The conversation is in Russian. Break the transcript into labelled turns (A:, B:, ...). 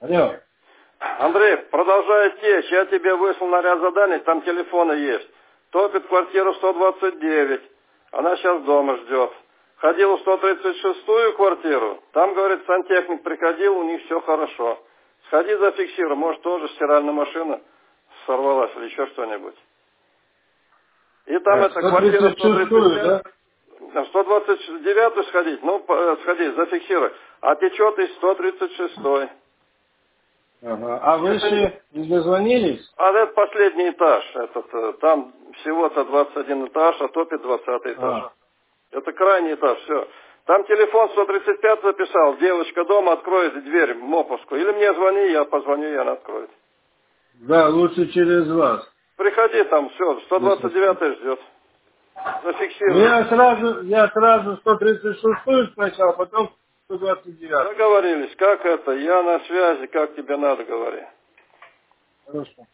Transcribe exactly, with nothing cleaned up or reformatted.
A: Алло.
B: Андрей, продолжай течь. Я тебе выслал наряд заданий, там телефоны есть. Топит квартиру сто двадцать девять. Она сейчас дома ждет. Ходил в сто тридцать шестую квартиру. Там, говорит, сантехник приходил, у них все хорошо. Сходи зафиксируй, может тоже стиральная машина сорвалась или еще что-нибудь. И там
A: А,
B: эта квартира сто тридцать
A: да?
B: пять. В сто двадцать девятую сходить, ну, по- сходи, зафиксируй. А течет из сто тридцать шестой.
A: Ага. А вы еще не дозвонились?
B: А это последний этаж. Этот, э, там всего-то двадцать один этаж, а топит двадцатый этаж.
A: А,
B: Это крайний этаж, все. Там телефон сто тридцать пять записал. Девочка дома откроет дверь мопуску. Или мне звони, я позвоню, и она откроет.
A: да, лучше через вас.
B: Приходи там, все, сто двадцать девятый ждет.
A: Ну,
B: Зафиксируй.
A: я сразу, я сразу сто тридцать шестую сначала, потом сто двадцать девятую.
B: Договорились. Как это? Я на связи, как тебе надо, говори.
A: Хорошо.